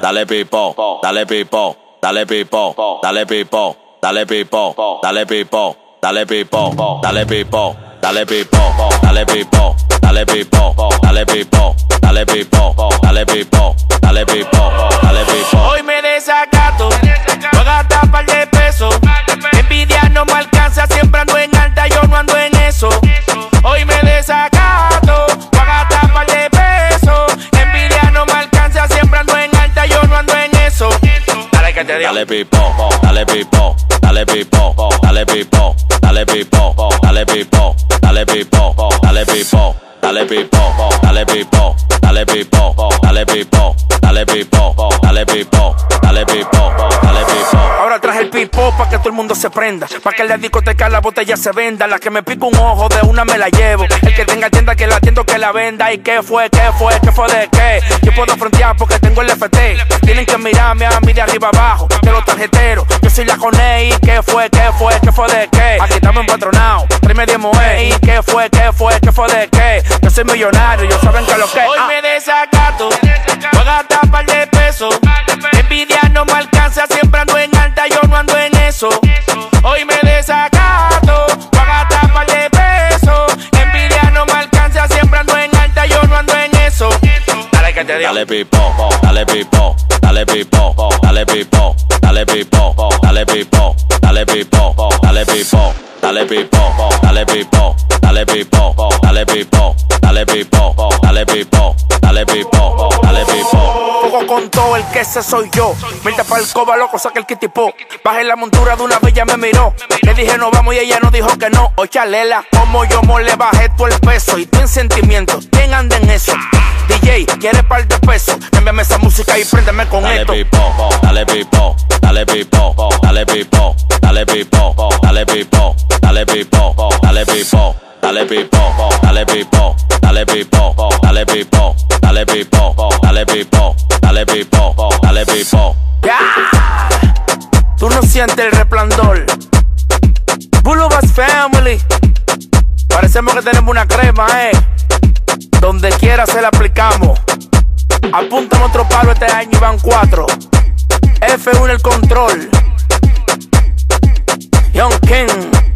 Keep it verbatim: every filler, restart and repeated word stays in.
dale pipo, dale pipo, dale pipo, dale pipo, dale pipo, dale pipo, dale pipo, dale pipo, dale pipo, dale pipo, dale pipo, dale pipo, dale pipo, dale pipo, dale pipo, dale pipo. Hoy me desacato, voy a gastar par de pesos. Envidia no me alcanza, siempre ando en alta, yo no ando en eso. Hoy me desacato, voy a gastar par de pesos. Envidia no me alcanza, siempre ando en alta, yo no ando en eso. Dale que te digo. Dale pipo, dale pipo, dale pipo, dale pipo, dale pipo, dale pipo, dale pipo, dale pipo, dale pipo, dale pipo, dale pipo, dale pipo, dale pipo, dale pipo, dale pipo, dale pipo. Ahora traje el pipo pa' que todo el mundo se prenda, pa' que en la discoteca la botella se venda. La que me pica un ojo de una me la llevo. El que tenga tienda que la atiendo que la venda. ¿Y qué fue? ¿Qué fue? ¿Qué fue de qué? Yo puedo frontear porque tengo el F T. Tienen que mirarme a mí de arriba abajo, de los tarjeteros. Yo soy la Coney. ¿Y qué fue? ¿Qué fue? ¿Qué fue de qué? Aquí estamos empatronados, tráeme diez moe. ¿Y qué fue? ¿Qué fue? ¿Qué fue de qué? Yo soy millonario, ellos saben que lo que es. Hoy me desacato, voy a gastar par de pesos. Envidia no me alcanza, siempre ando en alta, yo no ando en eso. Hoy me desacato, voy a gastar par de pesos. Envidia no me alcanza, siempre ando en alta, yo no ando en eso. Dale que te digo. Dale pipo, dale pipo, dale pipo, dale pipo, dale pipo, dale pipo, dale pipo, dale pipo, dale pipo, dale pipo, dale pipo, dale pipo, dale pipo, dale pipo, dale pipo, dale pipo. Poco con todo, el que ese soy yo. Mirta para el coba, loco, saca el kitipo. Bajé la montura de una vez, ya me miró. Le dije no vamos y ella no dijo que no. Oye, chalela, como yo mo le bajé todo el peso. Y tú en sentimiento, ¿quién anda en eso? D J, ¿quiere par de pesos? Cámbiame esa música y préndeme con dale esto. Pipo, dale pipo, dale pipo, dale pipo, dale pipo, dale pipo, dale pipo, dale pipo, dale pipo, dale pipo, dale pipo, dale pipo, dale pipo, dale pipo, dale pipo, dale pipo. Ya, tú no sientes el resplandor. Bulubas Family, parecemos que tenemos una crema, eh. Donde quiera se la aplicamos. Apuntan otro palo este año y van cuatro. F uno el control. Young King.